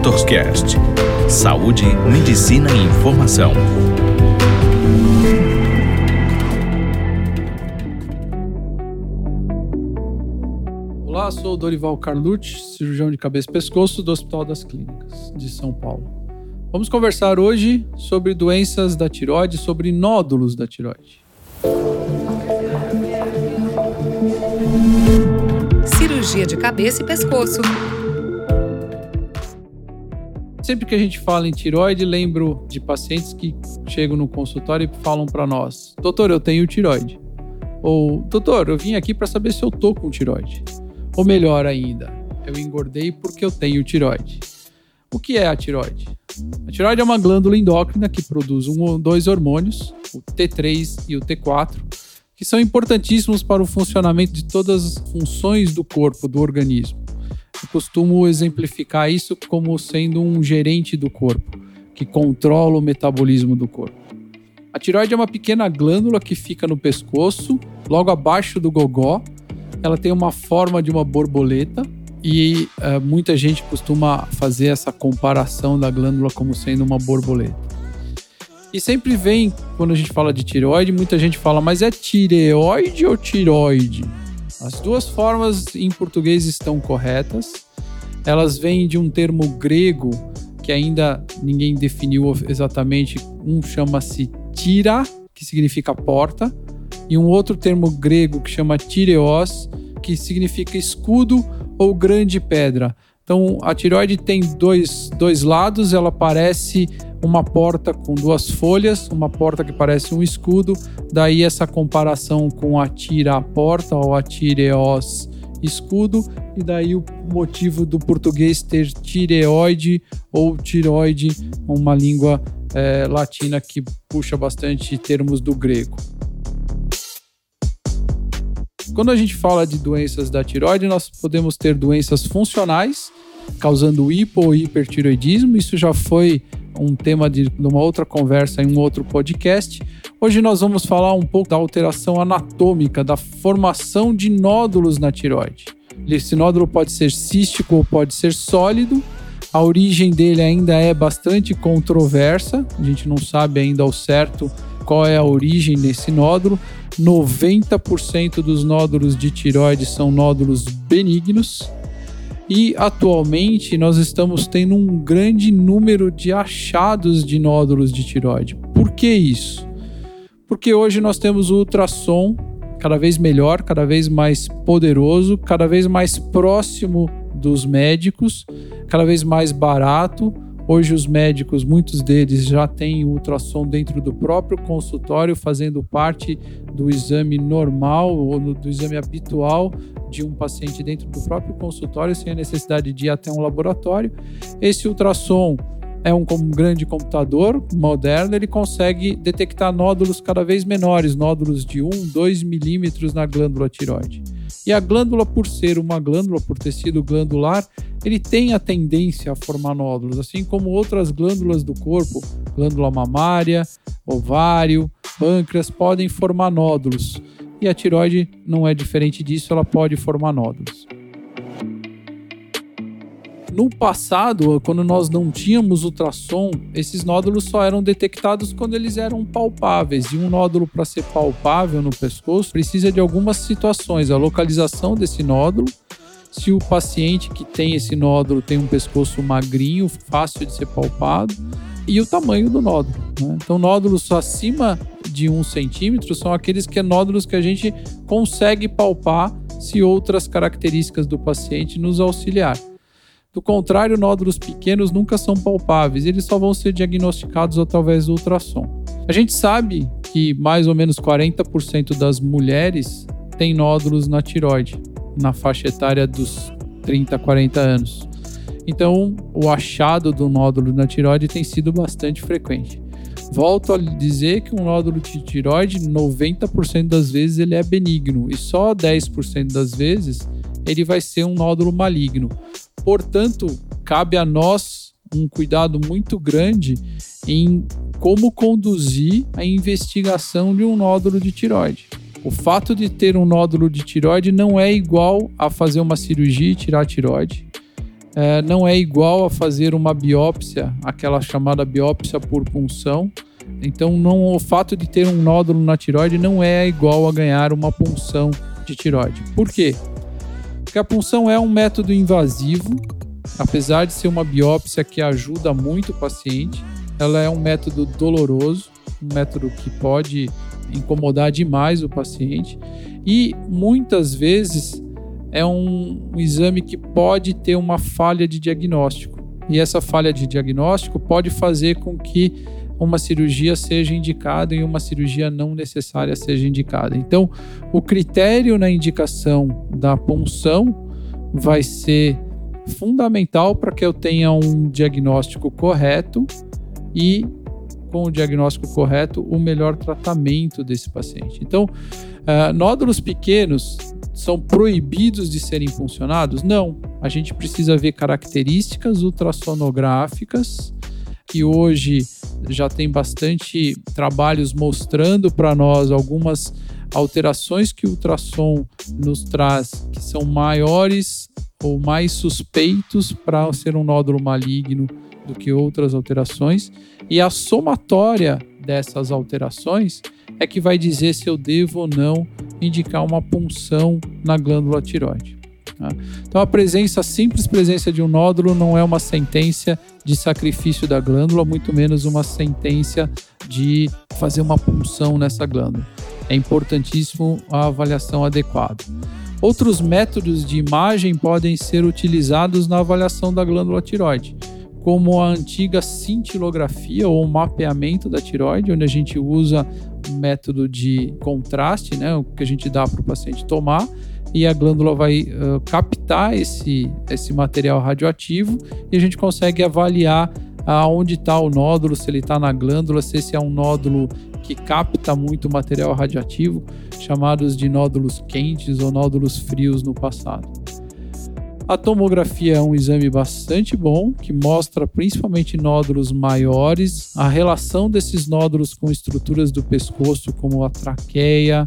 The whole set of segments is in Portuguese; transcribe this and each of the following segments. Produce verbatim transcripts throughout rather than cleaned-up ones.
DoctorCast. Saúde, medicina e informação. Olá, sou o Dorival Carlucci, cirurgião de cabeça e pescoço do Hospital das Clínicas de São Paulo. Vamos conversar hoje sobre doenças da tireoide, sobre nódulos da tireoide. Cirurgia de cabeça e pescoço. Sempre que a gente fala em tireoide, lembro de pacientes que chegam no consultório e falam para nós: doutor, eu tenho tireoide. Ou, doutor, eu vim aqui para saber se eu tô com tireoide. Ou melhor ainda, eu engordei porque eu tenho tireoide. O que é a tireoide? A tireoide é uma glândula endócrina que produz um ou dois hormônios, o T três e o T quatro, que são importantíssimos para o funcionamento de todas as funções do corpo, do organismo. Eu costumo exemplificar isso como sendo um gerente do corpo, que controla o metabolismo do corpo. A tireoide é uma pequena glândula que fica no pescoço, logo abaixo do gogó. Ela tem uma forma de uma borboleta e uh, muita gente costuma fazer essa comparação da glândula como sendo uma borboleta. E sempre vem, quando a gente fala de tireoide, muita gente fala, mas é tireoide ou tiroide? As duas formas em português estão corretas. Elas vêm de um termo grego que ainda ninguém definiu exatamente. Um chama-se tira, que significa porta, e um outro termo grego que chama tireos, que significa escudo ou grande pedra. Então, a tireoide tem dois, dois lados, ela parece uma porta com duas folhas, uma porta que parece um escudo, daí essa comparação com a tira porta ou a tireos escudo, e daí o motivo do português ter tireoide ou tiroide, uma língua é, latina que puxa bastante termos do grego. Quando a gente fala de doenças da tireoide, nós podemos ter doenças funcionais, causando hipo ou hipertireoidismo. Isso já foi um tema de, de uma outra conversa em um outro podcast. Hoje nós vamos falar um pouco da alteração anatômica, da formação de nódulos na tireoide. Esse nódulo pode ser cístico ou pode ser sólido. A origem dele ainda é bastante controversa. A gente não sabe ainda ao certo qual é a origem desse nódulo. noventa por cento dos nódulos de tireoide são nódulos benignos. E atualmente nós estamos tendo um grande número de achados de nódulos de tireoide. Por que isso? Porque hoje nós temos o ultrassom cada vez melhor, cada vez mais poderoso, cada vez mais próximo dos médicos, cada vez mais barato. Hoje os médicos, muitos deles já têm ultrassom dentro do próprio consultório, fazendo parte do exame normal ou do exame habitual de um paciente dentro do próprio consultório, sem a necessidade de ir até um laboratório. Esse ultrassom é um, um grande computador moderno, ele consegue detectar nódulos cada vez menores, nódulos de um, dois milímetros na glândula tireoide. E a glândula, por ser uma glândula, por ter sido glandular, ele tem a tendência a formar nódulos, assim como outras glândulas do corpo, glândula mamária, ovário, pâncreas, podem formar nódulos. E a tireoide não é diferente disso, ela pode formar nódulos. No passado, quando nós não tínhamos ultrassom, esses nódulos só eram detectados quando eles eram palpáveis. E um nódulo, para ser palpável no pescoço, precisa de algumas situações. A localização desse nódulo, se o paciente que tem esse nódulo tem um pescoço magrinho, fácil de ser palpado, e o tamanho do nódulo, né? Então, nódulos acima de um centímetro são aqueles que é nódulos que a gente consegue palpar se outras características do paciente nos auxiliar. Do contrário, nódulos pequenos nunca são palpáveis, eles só vão ser diagnosticados através do ultrassom. A gente sabe que mais ou menos quarenta por cento das mulheres têm nódulos na tireoide, na faixa etária dos trinta a quarenta anos. Então, o achado do nódulo na tireoide tem sido bastante frequente. Volto a dizer que um nódulo de tireoide, noventa por cento das vezes ele é benigno e só dez por cento das vezes ele vai ser um nódulo maligno. Portanto, cabe a nós um cuidado muito grande em como conduzir a investigação de um nódulo de tireoide. O fato de ter um nódulo de tireoide não é igual a fazer uma cirurgia e tirar a tireoide. é, não é igual a fazer uma biópsia, aquela chamada biópsia por punção. Então, não, o fato de ter um nódulo na tireoide não é igual a ganhar uma punção de tireoide. Por quê? Porque a punção é um método invasivo, apesar de ser uma biópsia que ajuda muito o paciente, ela é um método doloroso, um método que pode incomodar demais o paciente e muitas vezes é um, um exame que pode ter uma falha de diagnóstico. E essa falha de diagnóstico pode fazer com que uma cirurgia seja indicada e uma cirurgia não necessária seja indicada. Então, o critério na indicação da punção vai ser fundamental para que eu tenha um diagnóstico correto e, com o diagnóstico correto, o melhor tratamento desse paciente. Então, uh, nódulos pequenos são proibidos de serem puncionados? Não. A gente precisa ver características ultrassonográficas, que hoje já tem bastante trabalhos mostrando para nós algumas alterações que o ultrassom nos traz, que são maiores ou mais suspeitos para ser um nódulo maligno do que outras alterações. E a somatória dessas alterações é que vai dizer se eu devo ou não indicar uma punção na glândula tireoide. Então, a presença, a simples presença de um nódulo não é uma sentença de sacrifício da glândula, muito menos uma sentença de fazer uma punção nessa glândula. É importantíssimo a avaliação adequada. Outros métodos de imagem podem ser utilizados na avaliação da glândula tireoide, como a antiga cintilografia ou mapeamento da tireoide, onde a gente usa um método de contraste, né, o que a gente dá para o paciente tomar, e a glândula vai uh, captar esse, esse material radioativo e a gente consegue avaliar aonde está o nódulo, se ele está na glândula, se esse é um nódulo que capta muito material radioativo, chamados de nódulos quentes ou nódulos frios no passado. A tomografia é um exame bastante bom, que mostra principalmente nódulos maiores, a relação desses nódulos com estruturas do pescoço, como a traqueia,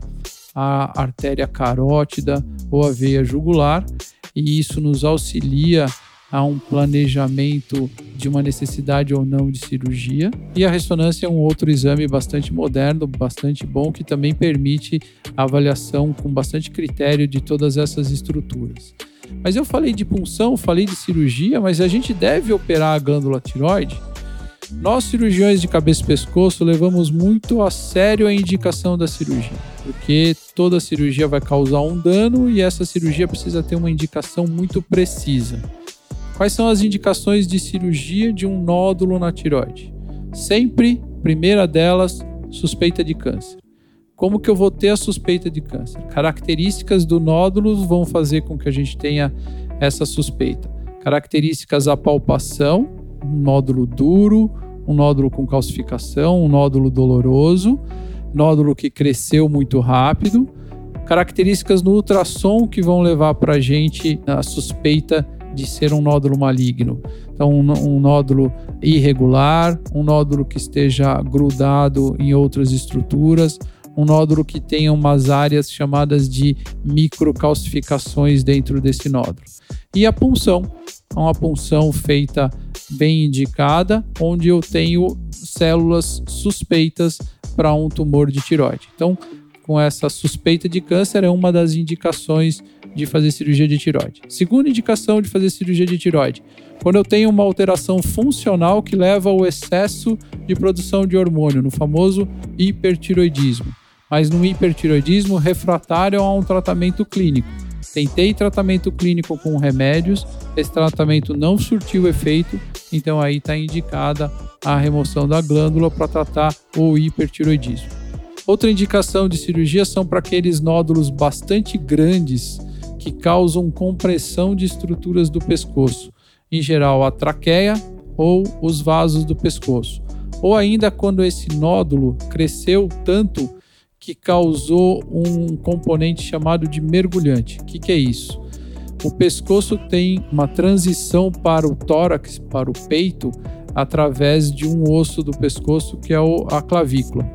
a artéria carótida ou a veia jugular, e isso nos auxilia a um planejamento de uma necessidade ou não de cirurgia. E a ressonância é um outro exame bastante moderno, bastante bom, que também permite a avaliação com bastante critério de todas essas estruturas. Mas eu falei de punção, falei de cirurgia, mas a gente deve operar a glândula tireoide? Nós, cirurgiões de cabeça e pescoço, levamos muito a sério a indicação da cirurgia, porque toda cirurgia vai causar um dano e essa cirurgia precisa ter uma indicação muito precisa. Quais são as indicações de cirurgia de um nódulo na tireoide? Sempre, primeira delas, suspeita de câncer. Como que eu vou ter a suspeita de câncer? Características do nódulo vão fazer com que a gente tenha essa suspeita. Características da palpação, um nódulo duro, um nódulo com calcificação, um nódulo doloroso, nódulo que cresceu muito rápido, características no ultrassom que vão levar para a gente a suspeita de ser um nódulo maligno. Então, um, um nódulo irregular, um nódulo que esteja grudado em outras estruturas, um nódulo que tenha umas áreas chamadas de microcalcificações dentro desse nódulo. E a punção, uma punção feita bem indicada, onde eu tenho células suspeitas para um tumor de tireoide. Então, com essa suspeita de câncer, é uma das indicações de fazer cirurgia de tireoide. Segunda indicação de fazer cirurgia de tireoide, quando eu tenho uma alteração funcional que leva ao excesso de produção de hormônio, no famoso hipertireoidismo. Mas no hipertireoidismo refratário a um tratamento clínico. Tentei tratamento clínico com remédios, esse tratamento não surtiu efeito, então aí está indicada a remoção da glândula para tratar o hipertireoidismo. Outra indicação de cirurgia são para aqueles nódulos bastante grandes que causam compressão de estruturas do pescoço, em geral a traqueia ou os vasos do pescoço. Ou ainda quando esse nódulo cresceu tanto que causou um componente chamado de mergulhante. O que, que é isso? O pescoço tem uma transição para o tórax, para o peito, através de um osso do pescoço que é a clavícula.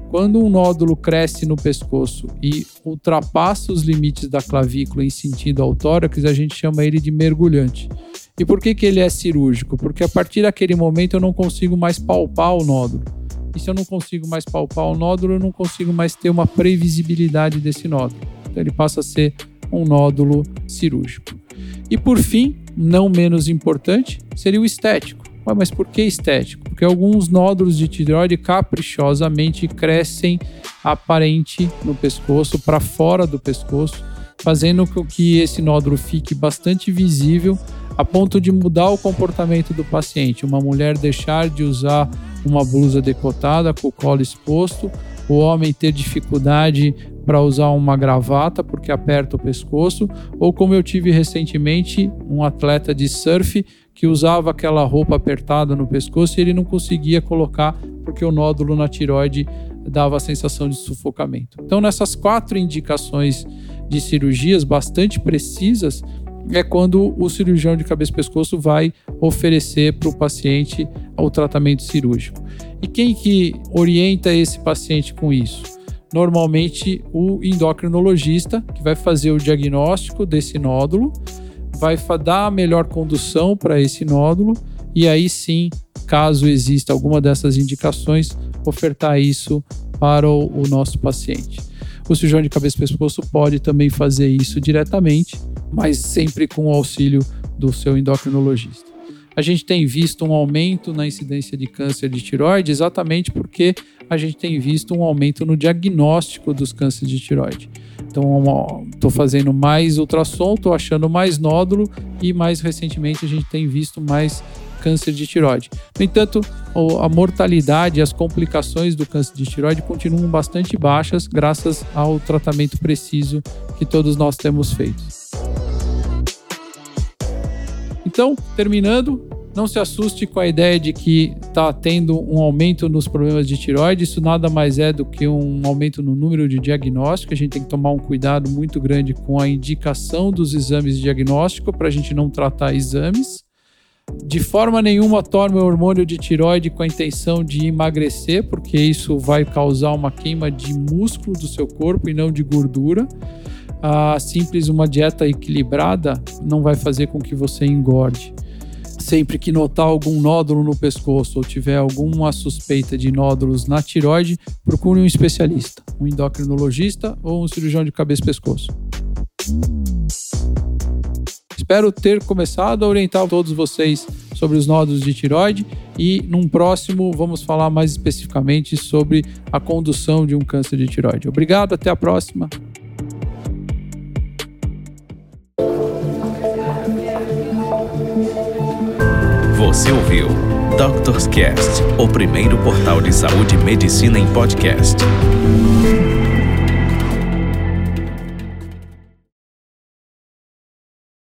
Quando um nódulo cresce no pescoço e ultrapassa os limites da clavícula em sentido ao tórax, a gente chama ele de mergulhante. E por que que ele é cirúrgico? Porque a partir daquele momento eu não consigo mais palpar o nódulo. E se eu não consigo mais palpar o nódulo, eu não consigo mais ter uma previsibilidade desse nódulo. Então ele passa a ser um nódulo cirúrgico. E por fim, não menos importante, seria o estético. Ué, mas por que estético? Porque alguns nódulos de tireoide caprichosamente crescem aparente no pescoço, para fora do pescoço, fazendo com que esse nódulo fique bastante visível, a ponto de mudar o comportamento do paciente. Uma mulher deixar de usar uma blusa decotada com o colo exposto, o homem ter dificuldade para usar uma gravata porque aperta o pescoço, ou como eu tive recentemente, um atleta de surf que usava aquela roupa apertada no pescoço e ele não conseguia colocar porque o nódulo na tireoide dava a sensação de sufocamento. Então, nessas quatro indicações de cirurgias bastante precisas, é quando o cirurgião de cabeça e pescoço vai oferecer para o paciente o tratamento cirúrgico. E quem que orienta esse paciente com isso? Normalmente o endocrinologista, que vai fazer o diagnóstico desse nódulo, vai dar a melhor condução para esse nódulo e aí sim, caso exista alguma dessas indicações, ofertar isso para o, o nosso paciente. O cirurgião de cabeça e pescoço pode também fazer isso diretamente, mas sempre com o auxílio do seu endocrinologista. A gente tem visto um aumento na incidência de câncer de tireoide exatamente porque a gente tem visto um aumento no diagnóstico dos cânceres de tireoide. Então, estou fazendo mais ultrassom, estou achando mais nódulo e mais recentemente a gente tem visto mais câncer de tireoide. No entanto, a mortalidade e as complicações do câncer de tireoide continuam bastante baixas graças ao tratamento preciso que todos nós temos feito. Então, terminando, não se assuste com a ideia de que está tendo um aumento nos problemas de tireoide. Isso nada mais é do que um aumento no número de diagnósticos. A gente tem que tomar um cuidado muito grande com a indicação dos exames de diagnóstico para a gente não tratar exames. De forma nenhuma tome o hormônio de tireoide com a intenção de emagrecer, porque isso vai causar uma queima de músculo do seu corpo e não de gordura. A simples uma dieta equilibrada não vai fazer com que você engorde. Sempre que notar algum nódulo no pescoço ou tiver alguma suspeita de nódulos na tireoide, procure um especialista, um endocrinologista ou um cirurgião de cabeça e pescoço. Espero ter começado a orientar todos vocês sobre os nódulos de tireoide e num próximo vamos falar mais especificamente sobre a condução de um câncer de tireoide. Obrigado, até a próxima. Você ouviu Doctor's Cast, o primeiro portal de saúde e medicina em podcast.